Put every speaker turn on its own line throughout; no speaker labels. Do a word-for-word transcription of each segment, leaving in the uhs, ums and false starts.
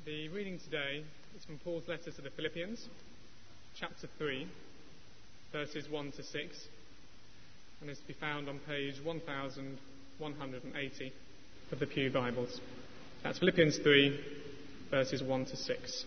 The reading today is from Paul's letter to the Philippians, chapter three, verses one to six, and is to be found on page one thousand one hundred eighty of the Pew Bibles. That's Philippians three, verses one to six.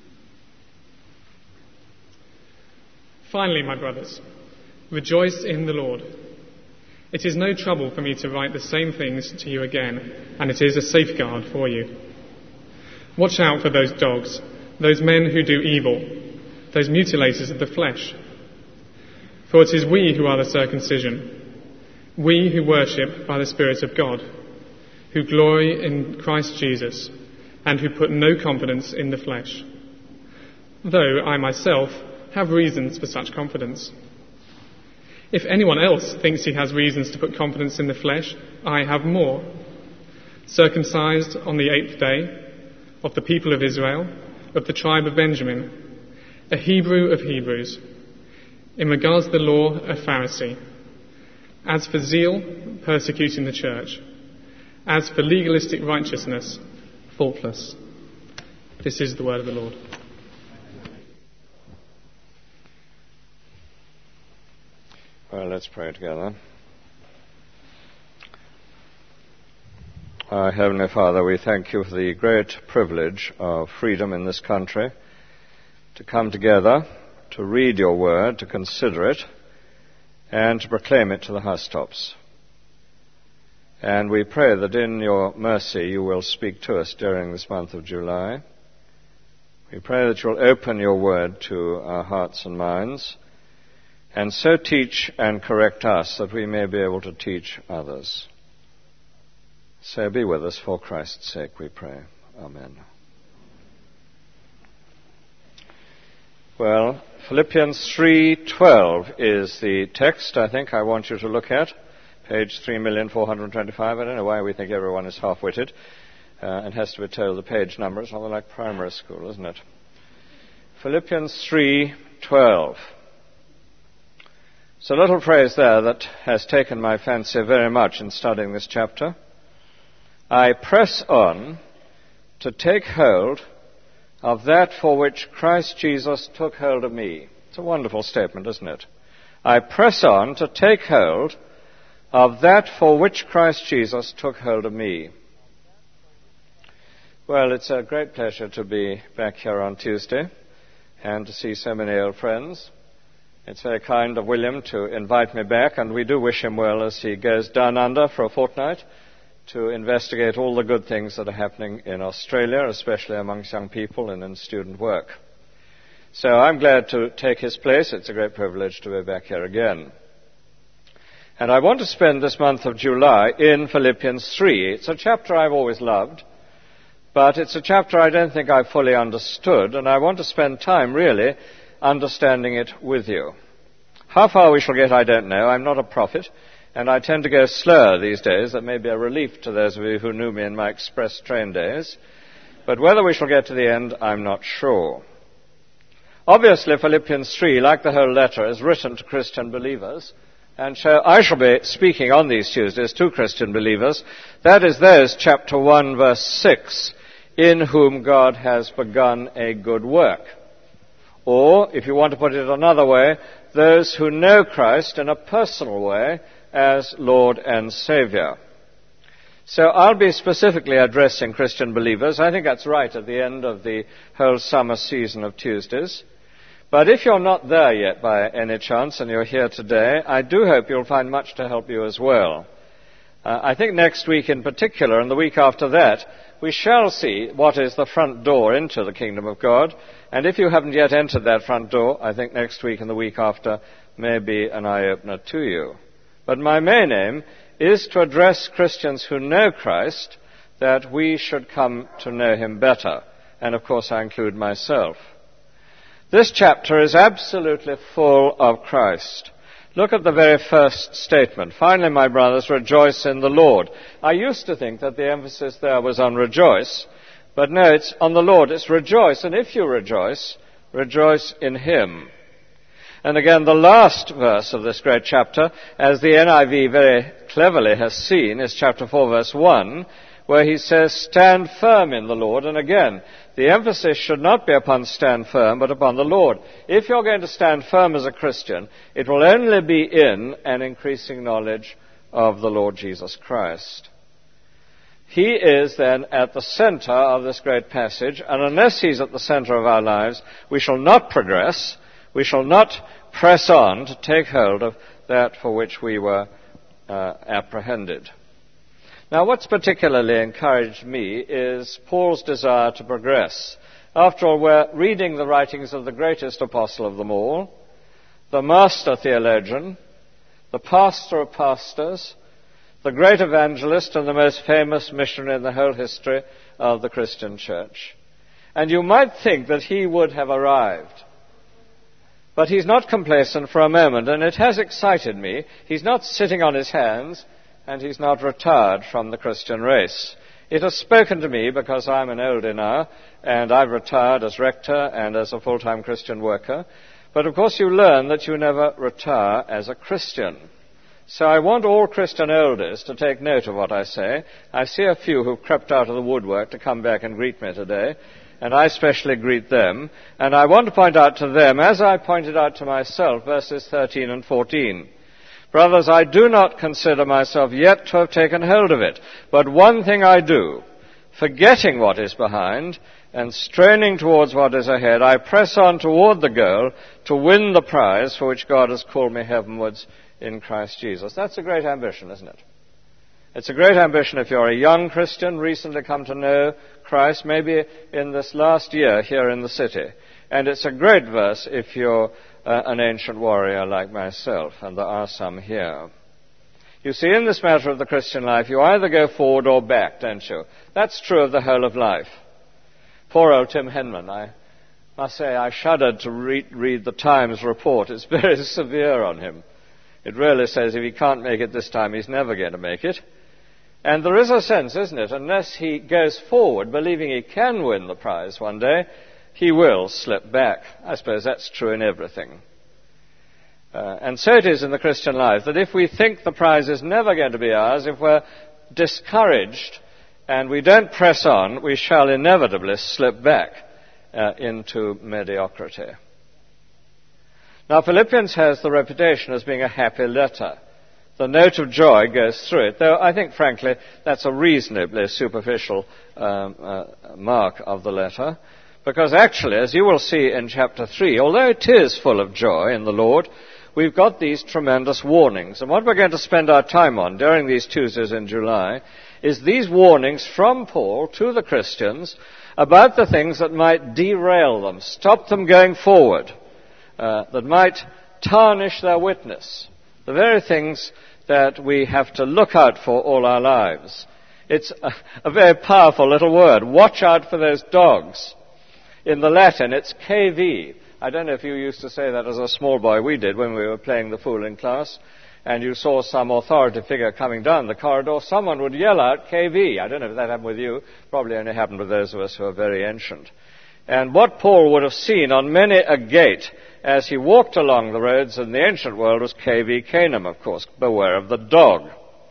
Finally, my brothers, rejoice in the Lord. It is no trouble for me to write the same things to you again, and it is a safeguard for you. Watch out for those dogs, those men who do evil, those mutilators of the flesh. For it is we who are the circumcision, we who worship by the Spirit of God, who glory in Christ Jesus, and who put no confidence in the flesh. Though I myself have reasons for such confidence. If anyone else thinks he has reasons to put confidence in the flesh, I have more. Circumcised on the eighth day, of the people of Israel, of the tribe of Benjamin, a Hebrew of Hebrews, in regards to the law, a Pharisee. As for zeal, persecuting the church. As for legalistic righteousness, faultless. This is the word of the Lord.
Well, let's pray together. Our Heavenly Father, we thank you for the great privilege of freedom in this country to come together, to read your word, to consider it, and to proclaim it to the housetops. And we pray that in your mercy you will speak to us during this month of July. We pray that you will open your word to our hearts and minds, and so teach and correct us that we may be able to teach others. So be with us for Christ's sake, we pray. Amen. Well, Philippians three twelve is the text I think I want you to look at. Page three million four hundred twenty-five. I don't know why we think everyone is half-witted uh, and has to be told the page number. It's rather like primary school, isn't it? Philippians three twelve. It's a little phrase there that has taken my fancy very much in studying this chapter. I press on to take hold of that for which Christ Jesus took hold of me. It's a wonderful statement, isn't it? I press on to take hold of that for which Christ Jesus took hold of me. Well, it's a great pleasure to be back here on Tuesday and to see so many old friends. It's very kind of William to invite me back, and we do wish him well as he goes down under for a fortnight to investigate all the good things that are happening in Australia, especially amongst young people and in student work. So I'm glad to take his place. It's a great privilege to be back here again. And I want to spend this month of July in Philippians three. It's a chapter I've always loved, but it's a chapter I don't think I've fully understood, and I want to spend time really understanding it with you. How far we shall get, I don't know. I'm not a prophet, and I tend to go slower these days. That may be a relief to those of you who knew me in my express train days. But whether we shall get to the end, I'm not sure. Obviously, Philippians three, like the whole letter, is written to Christian believers. And so I shall be speaking on these Tuesdays to Christian believers. That is those, chapter one, verse six, in whom God has begun a good work. Or, if you want to put it another way, those who know Christ in a personal way as Lord and Savior. So I'll be specifically addressing Christian believers. I think that's right at the end of the whole summer season of Tuesdays. But if you're not there yet by any chance and you're here today, I do hope you'll find much to help you as well. Uh, I think next week in particular and the week after that, we shall see what is the front door into the kingdom of God. And if you haven't yet entered that front door, I think next week and the week after may be an eye-opener to you. But my main aim is to address Christians who know Christ, that we should come to know him better. And of course I include myself. This chapter is absolutely full of Christ. Look at the very first statement. Finally, my brothers, rejoice in the Lord. I used to think that the emphasis there was on rejoice, but no, it's on the Lord. It's rejoice, and if you rejoice, rejoice in him. And again, the last verse of this great chapter, as the N I V very cleverly has seen, is chapter four, verse one, where he says, stand firm in the Lord. And again, the emphasis should not be upon stand firm, but upon the Lord. If you're going to stand firm as a Christian, it will only be in an increasing knowledge of the Lord Jesus Christ. He is then at the center of this great passage, and unless he's at the center of our lives, we shall not progress, we shall not press on to take hold of that for which we were uh, apprehended. Now, what's particularly encouraged me is Paul's desire to progress. After all, we're reading the writings of the greatest apostle of them all, the master theologian, the pastor of pastors, the great evangelist and the most famous missionary in the whole history of the Christian church. And you might think that he would have arrived. But he's not complacent for a moment, and it has excited me. He's not sitting on his hands, and he's not retired from the Christian race. It has spoken to me because I'm an oldie now, and I've retired as rector and as a full-time Christian worker. But of course you learn that you never retire as a Christian. So I want all Christian elders to take note of what I say. I see a few who've crept out of the woodwork to come back and greet me today, and I especially greet them. And I want to point out to them, as I pointed out to myself, verses thirteen and fourteen. Brothers, I do not consider myself yet to have taken hold of it, but one thing I do, forgetting what is behind and straining towards what is ahead, I press on toward the goal to win the prize for which God has called me heavenwards in Christ Jesus. That's a great ambition, isn't it? It's a great ambition if you're a young Christian, recently come to know Christ, maybe in this last year here in the city. And it's a great verse if you're uh, an ancient warrior like myself, and there are some here. You see, in this matter of the Christian life, you either go forward or back, don't you? That's true of the whole of life. Poor old Tim Henman, I must say I shuddered to read, read the Times report. It's very severe on him. It really says if he can't make it this time, he's never going to make it. And there is a sense, isn't it, unless he goes forward, believing he can win the prize one day, he will slip back. I suppose that's true in everything. Uh, and so it is in the Christian life, that if we think the prize is never going to be ours, if we're discouraged and we don't press on, we shall inevitably slip back uh, into mediocrity. Now, Philippians has the reputation as being a happy letter. The note of joy goes through it, though I think, frankly, that's a reasonably superficial um, uh, mark of the letter, because actually, as you will see in chapter three, although it is full of joy in the Lord, we've got these tremendous warnings. And what we're going to spend our time on during these Tuesdays in July is these warnings from Paul to the Christians about the things that might derail them, stop them going forward, uh, that might tarnish their witness, the very things that we have to look out for all our lives. It's a, a very powerful little word. Watch out for those dogs. In the Latin, it's K V. I don't know if you used to say that as a small boy. We did when we were playing the fool in class, and you saw some authority figure coming down the corridor. Someone would yell out K V. I don't know if that happened with you. Probably only happened with those of us who are very ancient. And what Paul would have seen on many a gate as he walked along the roads in the ancient world was K V Canaan, of course. Beware of the dog.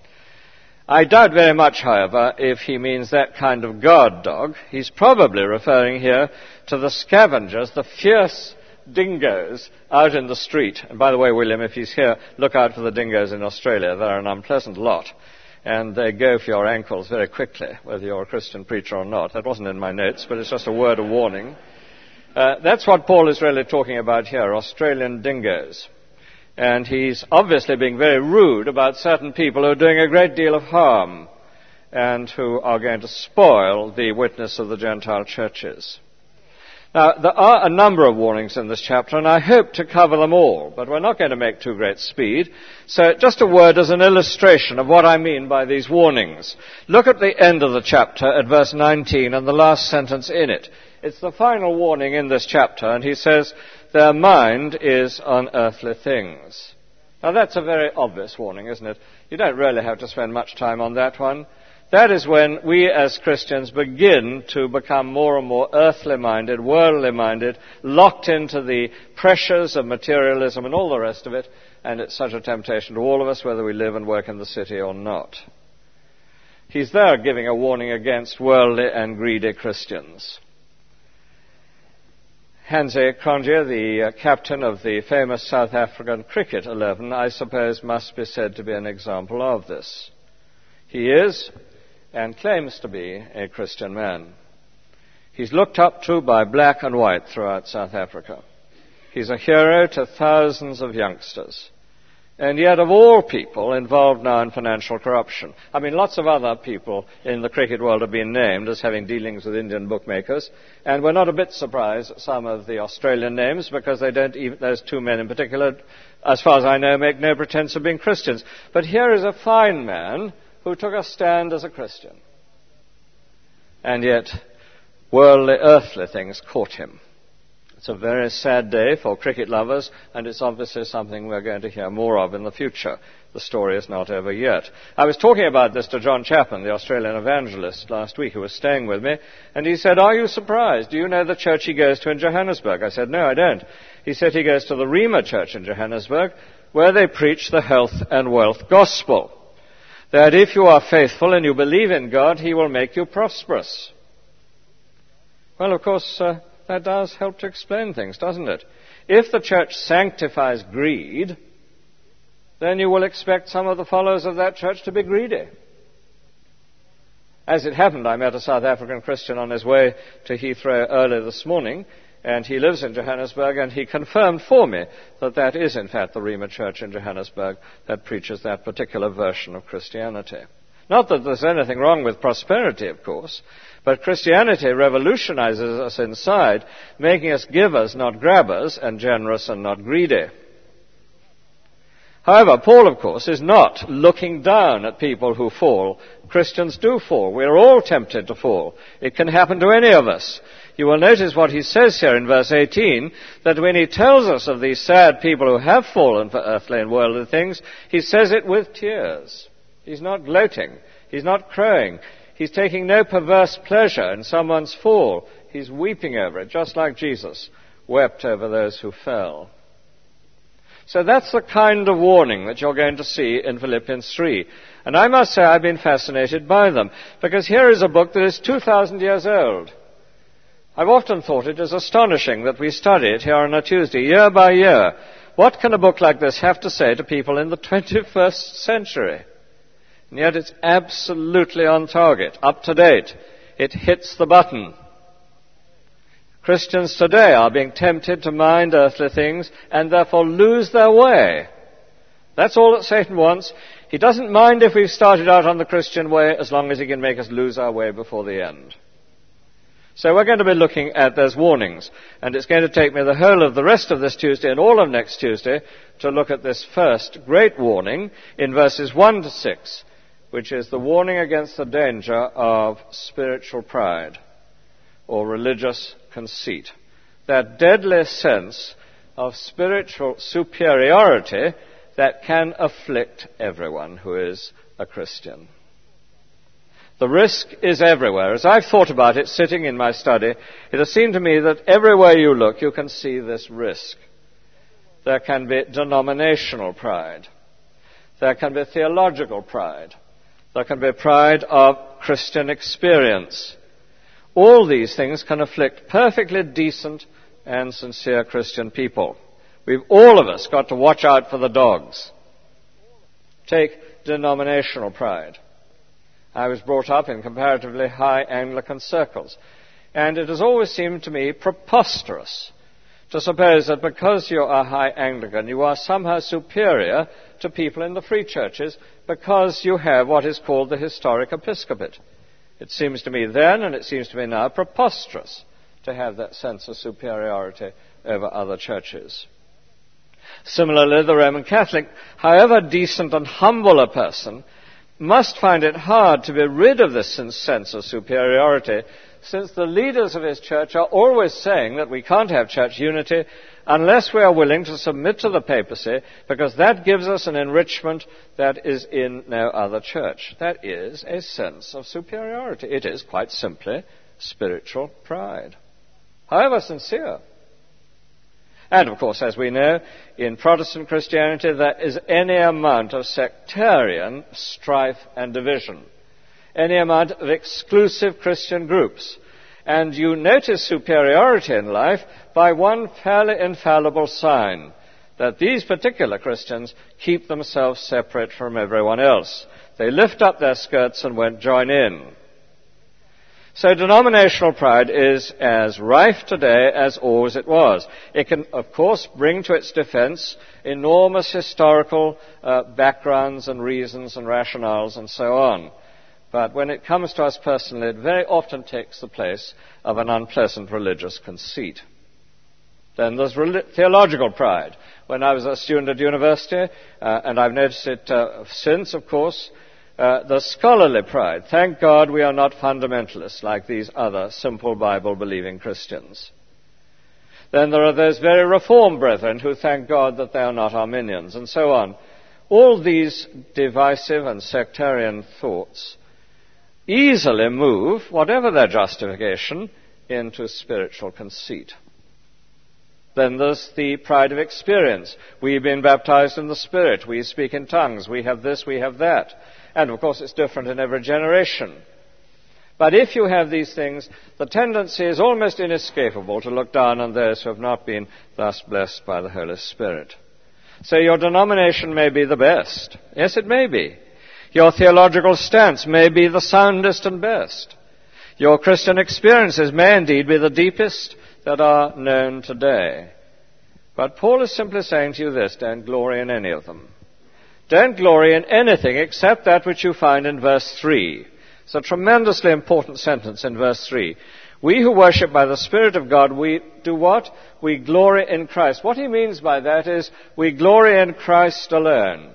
I doubt very much, however, if he means that kind of guard dog. He's probably referring here to the scavengers, the fierce dingoes out in the street. And by the way, William, if he's here, look out for the dingoes in Australia. They're an unpleasant lot, and they go for your ankles very quickly, whether you're a Christian preacher or not. That wasn't in my notes, but it's just a word of warning. Uh, that's what Paul is really talking about here, Australian dingoes. And he's obviously being very rude about certain people who are doing a great deal of harm and who are going to spoil the witness of the Gentile churches. Now, there are a number of warnings in this chapter, and I hope to cover them all, but we're not going to make too great speed. So just a word as an illustration of what I mean by these warnings. Look at the end of the chapter at verse nineteen and the last sentence in it. It's the final warning in this chapter, and he says, their mind is on earthly things. Now, that's a very obvious warning, isn't it? You don't really have to spend much time on that one. That is when we as Christians begin to become more and more earthly-minded, worldly-minded, locked into the pressures of materialism and all the rest of it, and it's such a temptation to all of us, whether we live and work in the city or not. He's there giving a warning against worldly and greedy Christians. Hansi Cronje, the uh, captain of the famous South African cricket eleven, I suppose must be said to be an example of this. He is, and claims to be, a Christian man. He's looked up to by black and white throughout South Africa. He's a hero to thousands of youngsters. And yet, of all people involved now in financial corruption, I mean, lots of other people in the cricket world have been named as having dealings with Indian bookmakers, and we're not a bit surprised at some of the Australian names, because they don't even, those two men in particular, as far as I know, make no pretense of being Christians. But here is a fine man who took a stand as a Christian. And yet, worldly, earthly things caught him. It's a very sad day for cricket lovers, and it's obviously something we're going to hear more of in the future. The story is not over yet. I was talking about this to John Chapman, the Australian evangelist, last week, who was staying with me, and he said, "Are you surprised? Do you know the church he goes to in Johannesburg?" I said, "No, I don't." He said he goes to the Rhema Church in Johannesburg, where they preach the health and wealth gospel. That if you are faithful and you believe in God, He will make you prosperous. Well, of course, uh, that does help to explain things, doesn't it? If the church sanctifies greed, then you will expect some of the followers of that church to be greedy. As it happened, I met a South African Christian on his way to Heathrow early this morning, and he lives in Johannesburg, and he confirmed for me that that is, in fact, the Rhema Church in Johannesburg that preaches that particular version of Christianity. Not that there's anything wrong with prosperity, of course, but Christianity revolutionizes us inside, making us givers, not grabbers, and generous and not greedy. However, Paul, of course, is not looking down at people who fall. Christians do fall. We're all tempted to fall. It can happen to any of us. You will notice what he says here in verse eighteen, that when he tells us of these sad people who have fallen for earthly and worldly things, he says it with tears. He's not gloating. He's not crowing. He's taking no perverse pleasure in someone's fall. He's weeping over it, just like Jesus wept over those who fell. So that's the kind of warning that you're going to see in Philippians three. And I must say I've been fascinated by them, because here is a book that is two thousand years old. I've often thought it is astonishing that we study it here on a Tuesday, year by year. What can a book like this have to say to people in the twenty-first century? And yet it's absolutely on target, up to date. It hits the button. Christians today are being tempted to mind earthly things and therefore lose their way. That's all that Satan wants. He doesn't mind if we've started out on the Christian way as long as he can make us lose our way before the end. So we're going to be looking at those warnings, and it's going to take me the whole of the rest of this Tuesday and all of next Tuesday to look at this first great warning in verses one to six, which is the warning against the danger of spiritual pride or religious conceit. That deadly sense of spiritual superiority that can afflict everyone who is a Christian. The risk is everywhere. As I've thought about it sitting in my study, it has seemed to me that everywhere you look, you can see this risk. There can be denominational pride. There can be theological pride. There can be pride of Christian experience. All these things can afflict perfectly decent and sincere Christian people. We've all of us got to watch out for the dogs. Take denominational pride. I was brought up in comparatively high Anglican circles, and it has always seemed to me preposterous to suppose that because you are high Anglican, you are somehow superior to people in the free churches because you have what is called the historic episcopate. It seems to me then, and it seems to me now, preposterous to have that sense of superiority over other churches. Similarly, the Roman Catholic, however decent and humble a person, must find it hard to be rid of this sense of superiority, since the leaders of his church are always saying that we can't have church unity unless we are willing to submit to the papacy, because that gives us an enrichment that is in no other church. That is a sense of superiority. It is quite simply spiritual pride, however sincere. And, of course, as we know, in Protestant Christianity, there is any amount of sectarian strife and division. any amount of exclusive Christian groups. And you notice superiority in life by one fairly infallible sign, that these particular Christians keep themselves separate from everyone else. They lift up their skirts and won't join in. So denominational pride is as rife today as always it was. It can, of course, bring to its defense enormous historical uh, backgrounds and reasons and rationales and so on. But when it comes to us personally, it very often takes the place of an unpleasant religious conceit. Then there's re- theological pride. When I was a student at university, uh, and I've noticed it uh, since, of course, uh, the scholarly pride. Thank God we are not fundamentalists like these other simple Bible-believing Christians. Then there are those very Reformed brethren who thank God that they are not Arminians, and so on. All these divisive and sectarian thoughts easily move, whatever their justification, into spiritual conceit. Then there's the pride of experience. We've been baptized in the Spirit. We speak in tongues. We have this, we have that. And, of course, it's different in every generation. But if you have these things, the tendency is almost inescapable to look down on those who have not been thus blessed by the Holy Spirit. So your denomination may be the best. Yes, it may be. Your theological stance may be the soundest and best. Your Christian experiences may indeed be the deepest that are known today. But Paul is simply saying to you this: don't glory in any of them. Don't glory in anything except that which you find in verse three. It's a tremendously important sentence in verse three. We who worship by the Spirit of God, we do what? We glory in Christ. What he means by that is we glory in Christ alone.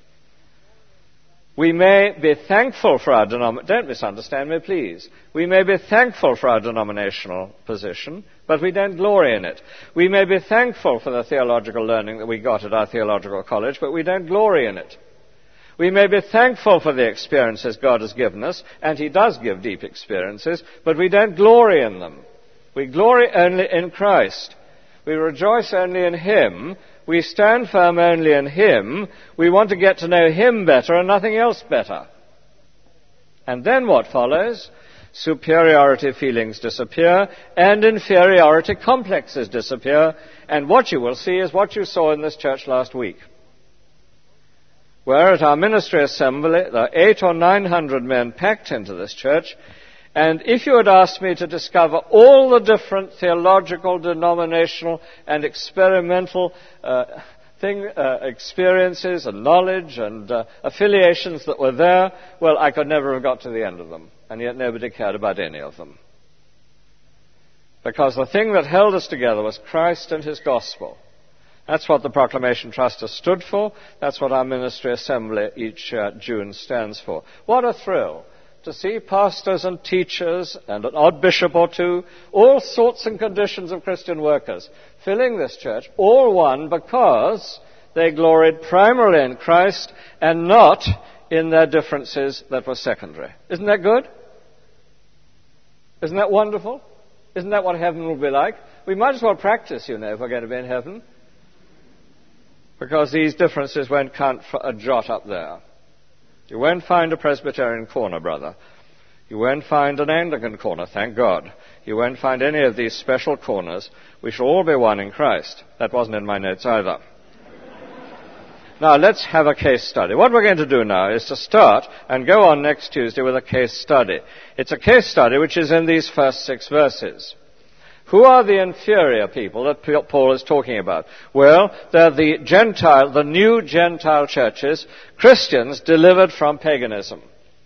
We may be thankful for our denomination. Don't misunderstand me, please. We may be thankful for our denominational position, but we don't glory in it. We may be thankful for the theological learning that we got at our theological college, but we don't glory in it. We may be thankful for the experiences God has given us, and he does give deep experiences, but we don't glory in them. We glory only in Christ. We rejoice only in him. We stand firm only in him. We want to get to know him better and nothing else better. And then what follows? Superiority feelings disappear and inferiority complexes disappear. And what you will see is what you saw in this church last week, where at our ministry assembly there are eight or nine hundred men packed into this church. And if you had asked me to discover all the different theological, denominational, and experimental uh, thing, uh, experiences and knowledge and uh, affiliations that were there, well, I could never have got to the end of them. And yet nobody cared about any of them. Because the thing that held us together was Christ and his gospel. That's what the Proclamation Trust has stood for. That's what our ministry assembly each uh, June stands for. What a thrill to see pastors and teachers and an odd bishop or two, all sorts and conditions of Christian workers, filling this church, all one because they gloried primarily in Christ and not in their differences that were secondary. Isn't that good? Isn't that wonderful? Isn't that what heaven will be like? We might as well practice, you know, if we're going to be in heaven, because these differences won't count for a jot up there. You won't find a Presbyterian corner, brother. You won't find an Anglican corner, thank God. You won't find any of these special corners. We shall all be one in Christ. That wasn't in my notes either. Now, let's have a case study. What we're going to do now is to start and go on next Tuesday with a case study. It's a case study which is in these first six verses. Who are the inferior people that Paul is talking about? Well, they're the Gentile, the new Gentile churches, Christians delivered from paganism.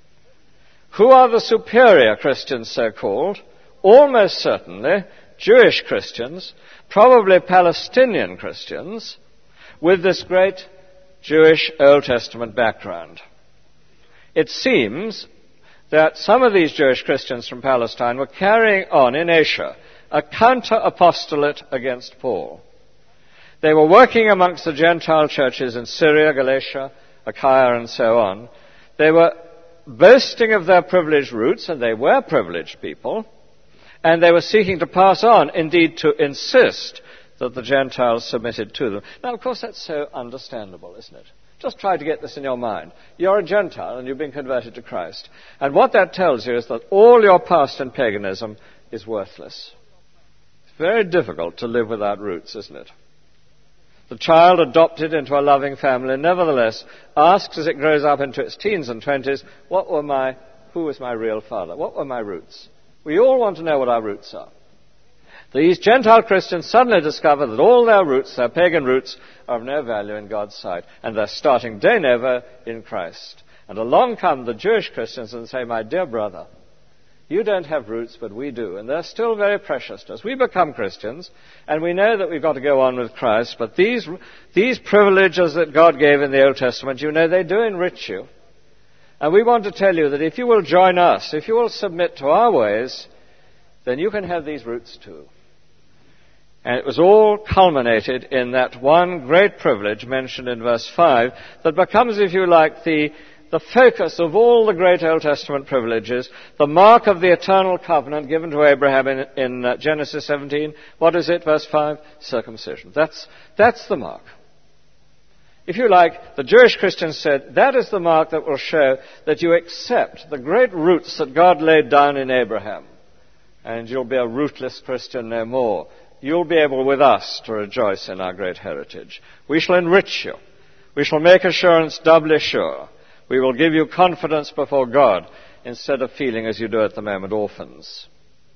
Who are the superior Christians, so-called? Almost certainly Jewish Christians, probably Palestinian Christians, with this great Jewish Old Testament background. It seems that some of these Jewish Christians from Palestine were carrying on in Asia a counter-apostolate against Paul. They were working amongst the Gentile churches in Syria, Galatia, Achaia, and so on. They were boasting of their privileged roots, and they were privileged people, and they were seeking to pass on, indeed to insist, that the Gentiles submitted to them. Now, of course, that's so understandable, isn't it? Just try to get this in your mind. You're a Gentile and you've been converted to Christ. And what that tells you is that all your past in paganism is worthless. It's very difficult to live without roots, isn't it? The child adopted into a loving family nevertheless asks as it grows up into its teens and twenties, what were my, who was my real father? What were my roots? We all want to know what our roots are. These Gentile Christians suddenly discover that all their roots, their pagan roots, are of no value in God's sight. And they're starting de novo in Christ. And along come the Jewish Christians and say, my dear brother, you don't have roots, but we do. And they're still very precious to us. We become Christians, and we know that we've got to go on with Christ. But these, these privileges that God gave in the Old Testament, you know, they do enrich you. And we want to tell you that if you will join us, if you will submit to our ways, then you can have these roots too. And it was all culminated in that one great privilege mentioned in verse five that becomes, if you like, the, the focus of all the great Old Testament privileges, the mark of the eternal covenant given to Abraham in, in uh, Genesis seventeen. What is it, verse five? Circumcision. That's, that's the mark. If you like, the Jewish Christians said, that is the mark that will show that you accept the great roots that God laid down in Abraham. And you'll be a rootless Christian no more. You'll be able with us to rejoice in our great heritage. We shall enrich you. We shall make assurance doubly sure. We will give you confidence before God instead of feeling as you do at the moment orphans.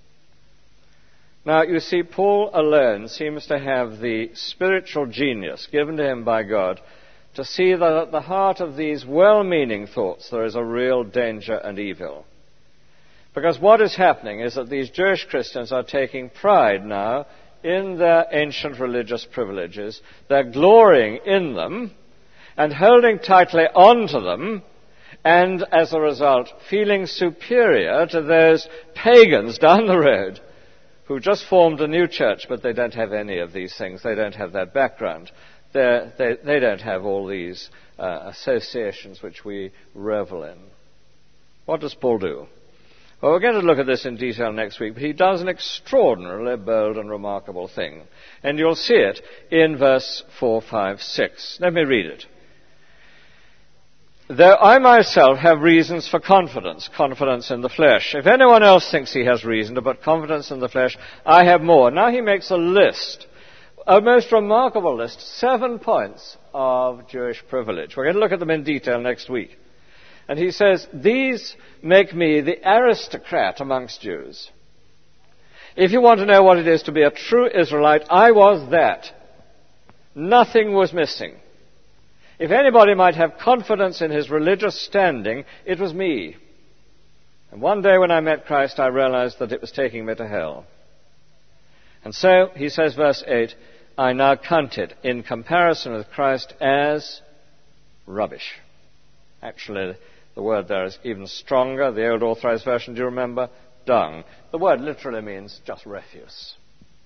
Now, you see, Paul alone seems to have the spiritual genius given to him by God to see that at the heart of these well-meaning thoughts there is a real danger and evil. Because what is happening is that these Jewish Christians are taking pride now in their ancient religious privileges. They're glorying in them and holding tightly on to them, and as a result feeling superior to those pagans down the road who just formed a new church, but they don't have any of these things. They don't have that background. They, they don't have all these uh, associations which we revel in. What does Paul do? Well, we're going to look at this in detail next week, but he does an extraordinarily bold and remarkable thing. And you'll see it in verse four, five, six. Let me read it. Though I myself have reasons for confidence, confidence in the flesh. If anyone else thinks he has reason to put confidence in the flesh, I have more. Now he makes a list, a most remarkable list, seven points of Jewish privilege. We're going to look at them in detail next week. And he says, these make me the aristocrat amongst Jews. If you want to know what it is to be a true Israelite, I was that. Nothing was missing. If anybody might have confidence in his religious standing, it was me. And one day when I met Christ, I realized that it was taking me to hell. And so, he says, verse eight, I now count it in comparison with Christ as rubbish. Actually, the word there is even stronger. The old Authorized Version, do you remember? Dung. The word literally means just refuse.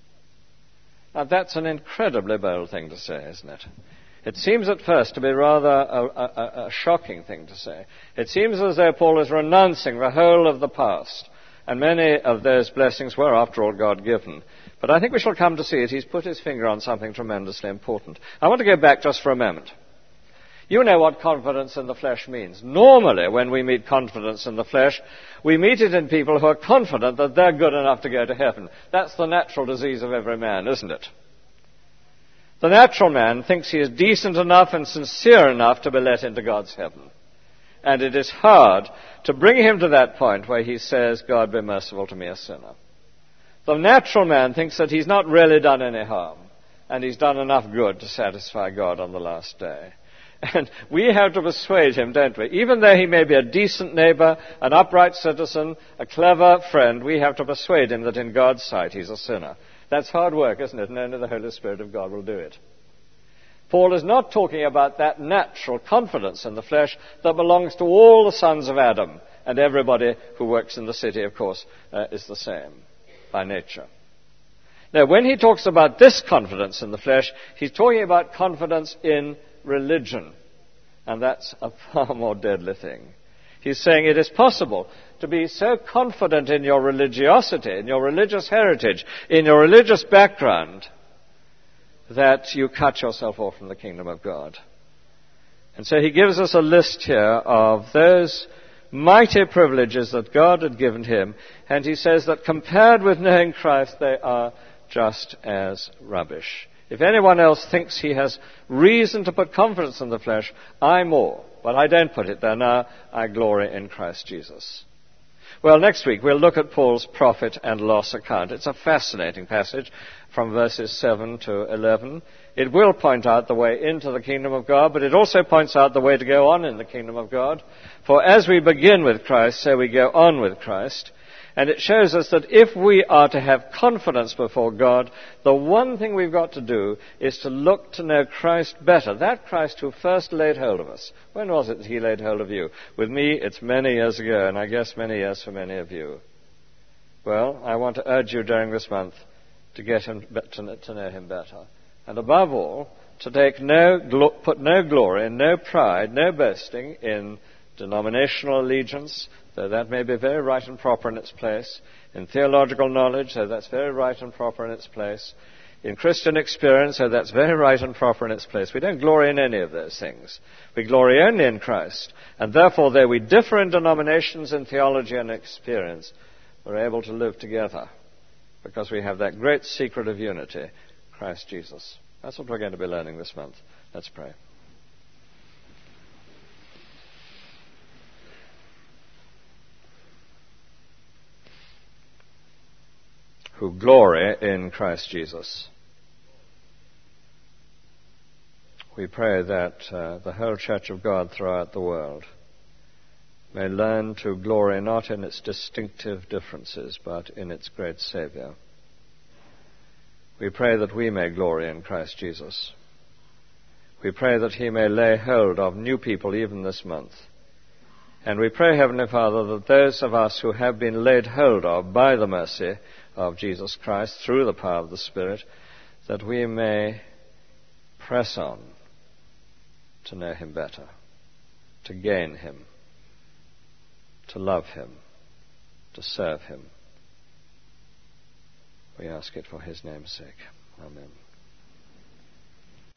Now, that's an incredibly bold thing to say, isn't it? It seems at first to be rather a, a, a shocking thing to say. It seems as though Paul is renouncing the whole of the past, and many of those blessings were, after all, God-given. But I think we shall come to see it. He's put his finger on something tremendously important. I want to go back just for a moment. You know what confidence in the flesh means. Normally, when we meet confidence in the flesh, we meet it in people who are confident that they're good enough to go to heaven. That's the natural disease of every man, isn't it? The natural man thinks he is decent enough and sincere enough to be let into God's heaven. And it is hard to bring him to that point where he says, God be merciful to me, a sinner. The natural man thinks that he's not really done any harm, and he's done enough good to satisfy God on the last day. And we have to persuade him, don't we? Even though he may be a decent neighbor, an upright citizen, a clever friend, we have to persuade him that in God's sight he's a sinner. That's hard work, isn't it? And only the Holy Spirit of God will do it. Paul is not talking about that natural confidence in the flesh that belongs to all the sons of Adam. And everybody who works in the city, of course, uh, is the same by nature. Now, when he talks about this confidence in the flesh, he's talking about confidence in religion. And that's a far more deadly thing. He's saying it is possible to be so confident in your religiosity, in your religious heritage, in your religious background, that you cut yourself off from the kingdom of God. And so he gives us a list here of those mighty privileges that God had given him, and he says that compared with knowing Christ, they are just as rubbish. If anyone else thinks he has reason to put confidence in the flesh, I more. But I don't put it there now. I glory in Christ Jesus. Well, next week we'll look at Paul's profit and loss account. It's a fascinating passage from verses seven to eleven. It will point out the way into the kingdom of God, but it also points out the way to go on in the kingdom of God. For as we begin with Christ, so we go on with Christ. And it shows us that if we are to have confidence before God, the one thing we've got to do is to look to know Christ better. That Christ who first laid hold of us. When was it that he laid hold of you? With me, it's many years ago, and I guess many years for many of you. Well, I want to urge you during this month to get him, to know him better. And above all, to take no, put no glory, no pride, no boasting in denominational allegiance, though that may be very right and proper in its place, in theological knowledge, though that's very right and proper in its place, in Christian experience, though that's very right and proper in its place. We don't glory in any of those things. We glory only in Christ. And therefore, though we differ in denominations, in theology and experience, we're able to live together because we have that great secret of unity, Christ Jesus. That's what we're going to be learning this month. Let's pray. Who glory in Christ Jesus. We pray that uh, the whole Church of God throughout the world may learn to glory not in its distinctive differences, but in its great Saviour. We pray that we may glory in Christ Jesus. We pray that he may lay hold of new people even this month. And we pray, Heavenly Father, that those of us who have been laid hold of by the mercy of Jesus Christ through the power of the Spirit, that we may press on to know him better, to gain him, to love him, to serve him. We ask it for his name's sake. Amen.